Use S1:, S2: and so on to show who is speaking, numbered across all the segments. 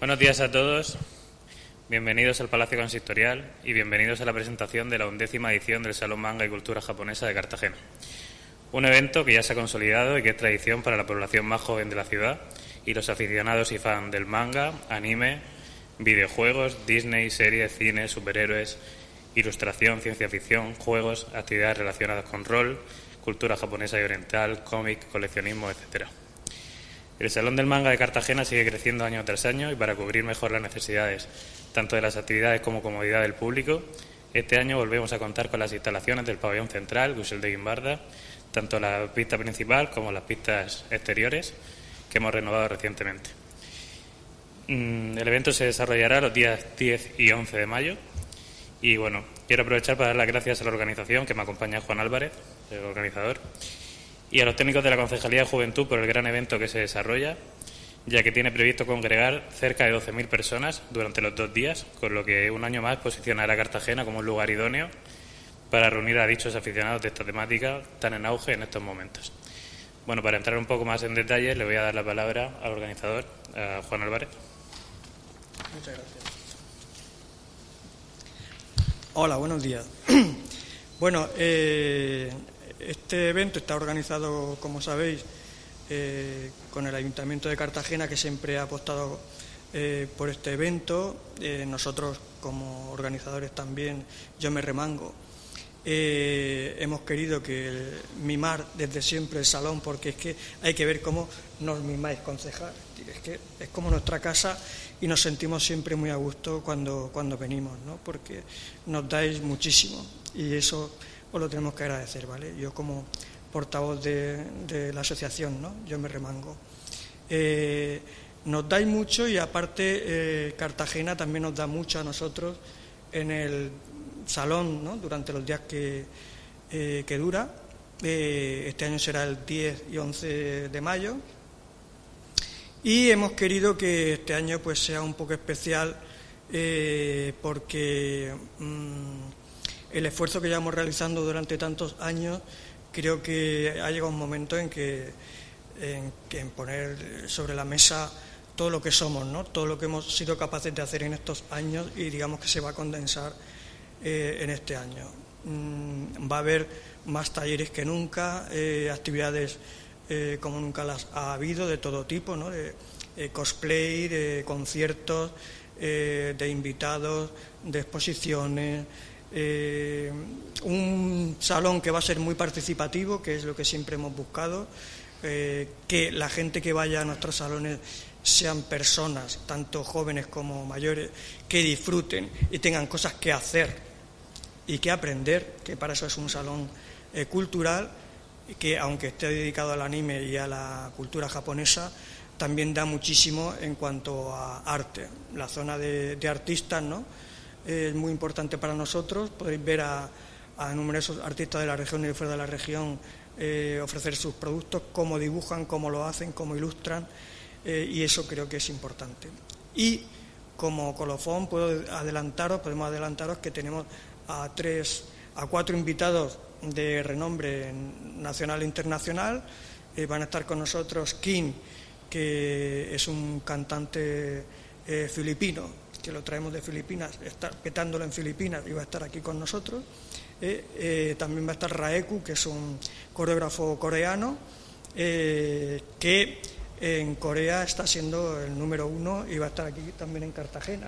S1: Buenos días a todos, bienvenidos al Palacio Consistorial y bienvenidos a la presentación de la 11ª edición del Salón Manga y Cultura Japonesa de Cartagena. Un evento que ya se ha consolidado y que es tradición para la población más joven de la ciudad y los aficionados y fans del manga, anime, videojuegos, Disney, series, cine, superhéroes, ilustración, ciencia ficción, juegos, actividades relacionadas con rol, cultura japonesa y oriental, cómic, coleccionismo, etc. El Salón del Manga de Cartagena sigue creciendo año tras año y para cubrir mejor las necesidades tanto de las actividades como comodidad del público, este año volvemos a contar con las instalaciones del pabellón central, Gusel de Guimbarda, tanto la pista principal como las pistas exteriores que hemos renovado recientemente. El evento se desarrollará los días 10 y 11 de mayo y bueno, quiero aprovechar para dar las gracias a la organización que me acompaña, Juan Álvarez, el organizador, y a los técnicos de la Concejalía de Juventud por el gran evento que se desarrolla, ya que tiene previsto congregar cerca de 12.000 personas durante los 2 días, con lo que un año más posicionará a Cartagena como un lugar idóneo para reunir a dichos aficionados de esta temática tan en auge en estos momentos. Bueno, para entrar un poco más en detalle, le voy a dar la palabra al organizador, a Juan Álvarez.
S2: Muchas gracias. Hola, buenos días. Bueno, este evento está organizado, como sabéis, con el Ayuntamiento de Cartagena, que siempre ha apostado por este evento. Nosotros, como organizadores también, yo me remango. Hemos querido mimar desde siempre el salón, porque es que hay que ver cómo nos mimáis, concejal. Es que es como nuestra casa y nos sentimos siempre muy a gusto cuando venimos, ¿no? Porque nos dais muchísimo y eso os lo tenemos que agradecer, ¿vale? Yo como portavoz de la asociación, ¿no? Yo me remango. Nos dais mucho y aparte Cartagena también nos da mucho a nosotros en el salón, ¿no? Durante los días que dura. Este año será el 10 y 11 de mayo y hemos querido que este año pues sea un poco especial porque el esfuerzo que llevamos realizando durante tantos años, creo que ha llegado un momento en poner sobre la mesa todo lo que somos, ¿no? Todo lo que hemos sido capaces de hacer en estos años y digamos que se va a condensar en este año. Va a haber más talleres que nunca, actividades como nunca las ha habido, de todo tipo, ¿no? De cosplay, de conciertos, de invitados, de exposiciones. Un salón que va a ser muy participativo, que es lo que siempre hemos buscado, que la gente que vaya a nuestros salones sean personas, tanto jóvenes como mayores, que disfruten y tengan cosas que hacer y que aprender, que para eso es un salón cultural, que aunque esté dedicado al anime y a la cultura japonesa, también da muchísimo en cuanto a arte. La zona de artistas, ¿no?, es muy importante para nosotros. Podéis ver a numerosos artistas de la región y de fuera de la región ofrecer sus productos, cómo dibujan, cómo lo hacen, cómo ilustran, y eso creo que es importante. Y como colofón podemos adelantaros que tenemos a 4 invitados de renombre nacional e internacional. Van a estar con nosotros King, que es un cantante filipino, que lo traemos de Filipinas, está petándolo en Filipinas y va a estar aquí con nosotros. También va a estar Raeku, que es un coreógrafo coreano, que en Corea está siendo el número 1 y va a estar aquí también en Cartagena.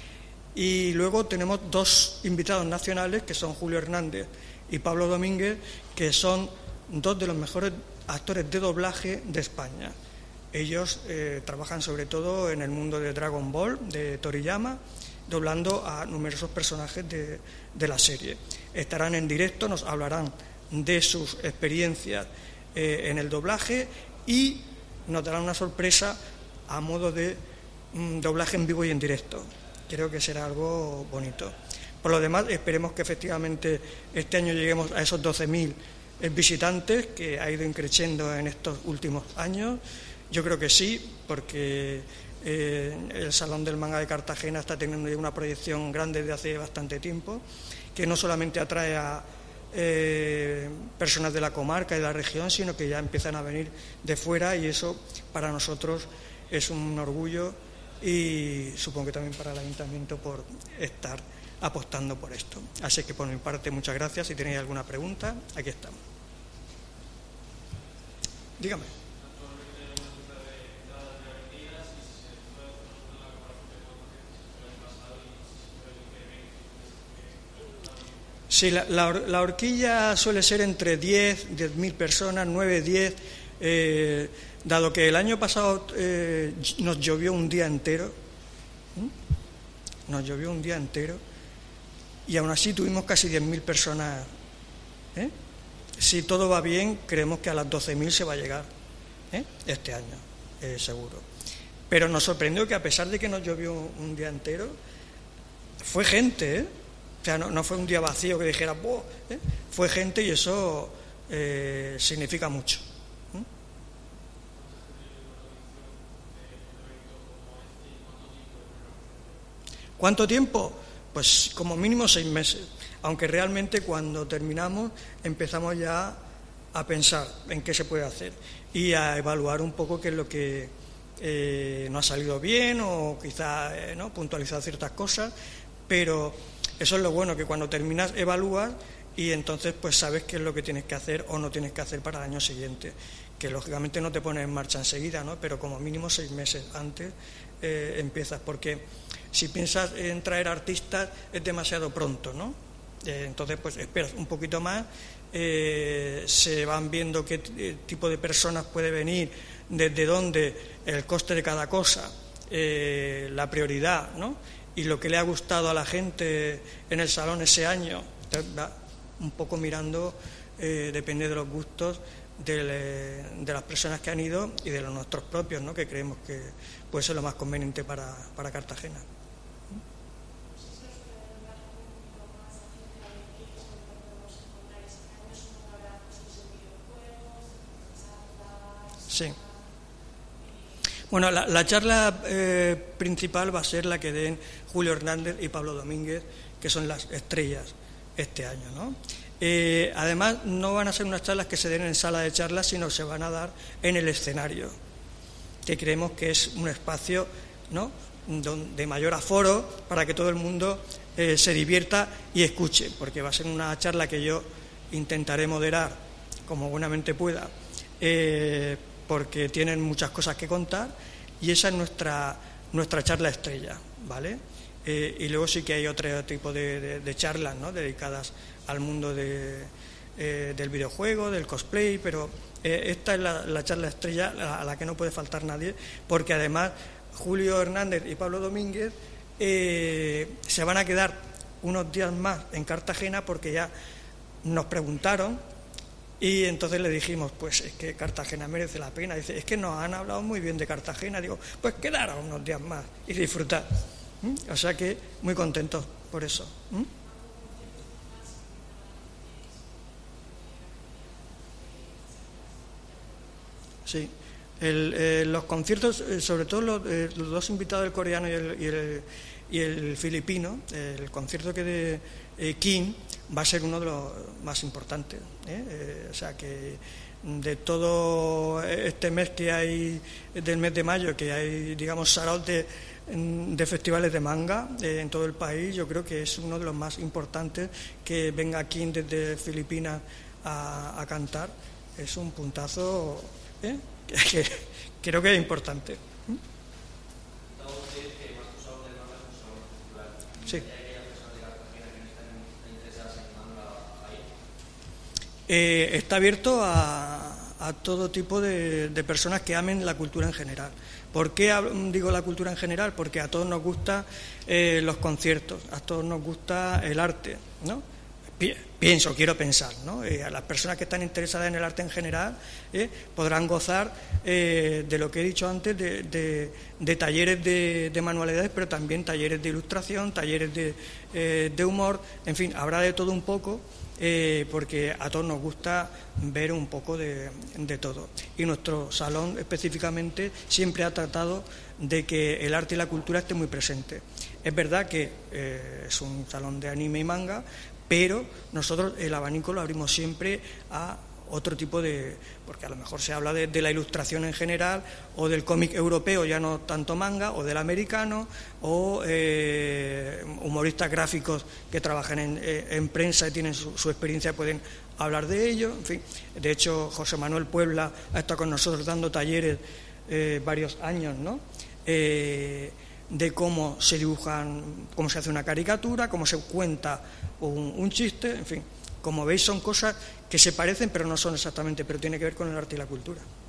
S2: Y luego tenemos 2 invitados nacionales, que son Julio Hernández y Pablo Domínguez, que son 2 de los mejores actores de doblaje de España. Ellos trabajan sobre todo en el mundo de Dragon Ball, de Toriyama, doblando a numerosos personajes de la serie. Estarán en directo, nos hablarán de sus experiencias en el doblaje y nos darán una sorpresa a modo de doblaje en vivo y en directo. Creo que será algo bonito. Por lo demás, esperemos que efectivamente este año lleguemos a esos 12.000 visitantes, que ha ido creciendo en estos últimos años. Yo creo que sí, porque el Salón del Manga de Cartagena está teniendo ya una proyección grande desde hace bastante tiempo, que no solamente atrae a personas de la comarca y de la región, sino que ya empiezan a venir de fuera, y eso para nosotros es un orgullo y supongo que también para el Ayuntamiento por estar apostando por esto. Así que por mi parte muchas gracias. Si tenéis alguna pregunta, aquí estamos. Dígame. Sí, la horquilla suele ser entre 10.000 personas, 9, 10. Dado que el año pasado nos llovió un día entero, y aún así tuvimos casi 10.000 personas. Si todo va bien, creemos que a las 12.000 se va a llegar este año, seguro. Pero nos sorprendió que a pesar de que nos llovió un día entero, fue gente, O sea, no fue un día vacío que dijera, ¡boh! Fue gente y eso significa mucho. ¿Cuánto tiempo? Pues como mínimo 6 meses, aunque realmente cuando terminamos empezamos ya a pensar en qué se puede hacer y a evaluar un poco qué es lo que no ha salido bien o quizá puntualizar ciertas cosas, pero eso es lo bueno, que cuando terminas evalúas y entonces pues sabes qué es lo que tienes que hacer o no tienes que hacer para el año siguiente, que lógicamente no te pones en marcha enseguida, ¿no? Pero como mínimo 6 meses antes empiezas, porque si piensas en traer artistas es demasiado pronto, ¿no? Entonces pues esperas un poquito más, se van viendo qué tipo de personas puede venir, desde dónde, el coste de cada cosa, la prioridad, ¿no? Y lo que le ha gustado a la gente en el salón ese año. Entonces va un poco mirando, depende de los gustos de las personas que han ido y de los nuestros propios, ¿no? Que creemos que puede ser lo más conveniente para Cartagena. Sí. Bueno, la charla principal va a ser la que den Julio Hernández y Pablo Domínguez, que son las estrellas este año, ¿no? Además, no van a ser unas charlas que se den en sala de charlas, sino se van a dar en el escenario, que creemos que es un espacio, ¿no?, de mayor aforo para que todo el mundo se divierta y escuche, porque va a ser una charla que yo intentaré moderar como buenamente pueda, porque tienen muchas cosas que contar y esa es nuestra charla estrella, ¿vale? Y luego sí que hay otro tipo de charlas, ¿no?, dedicadas al mundo del videojuego, del cosplay, pero esta es la charla estrella a la que no puede faltar nadie, porque además Julio Hernández y Pablo Domínguez se van a quedar unos días más en Cartagena porque ya nos preguntaron. Y entonces le dijimos, pues es que Cartagena merece la pena. Dice, es que nos han hablado muy bien de Cartagena. Digo, pues quedar unos días más y disfrutar. O sea que muy contentos por eso. Sí. Los conciertos, sobre todo los dos invitados, el coreano y el filipino, el concierto que de Kim va a ser uno de los más importantes. O sea que de todo este mes que hay, del mes de mayo, que hay, digamos, saraos de festivales de manga en todo el país, yo creo que es uno de los más importantes. Que venga Kim desde Filipinas a cantar es un puntazo que creo que es importante. Sí. Está abierto a todo tipo de personas que amen la cultura en general. ¿Por qué digo la cultura en general? Porque a todos nos gustan los conciertos, a todos nos gusta el arte, ¿no? Quiero pensar, ¿no? A las personas que están interesadas en el arte en general podrán gozar de lo que he dicho antes, de talleres de manualidades, pero también talleres de ilustración, talleres de humor, en fin, habrá de todo un poco. Porque a todos nos gusta ver un poco de todo. Y nuestro salón específicamente siempre ha tratado de que el arte y la cultura estén muy presentes. Es verdad que es un salón de anime y manga, pero nosotros el abanico lo abrimos siempre a otro tipo de... porque a lo mejor se habla de la ilustración en general, o del cómic europeo, ya no tanto manga, o del americano, o humoristas gráficos que trabajan en prensa y tienen su experiencia, pueden hablar de ello. En fin, de hecho, José Manuel Puebla ha estado con nosotros dando talleres varios años, ¿no?, de cómo se dibujan, cómo se hace una caricatura, cómo se cuenta un chiste, en fin. Como veis, son cosas que se parecen pero no son exactamente, pero tiene que ver con el arte y la cultura.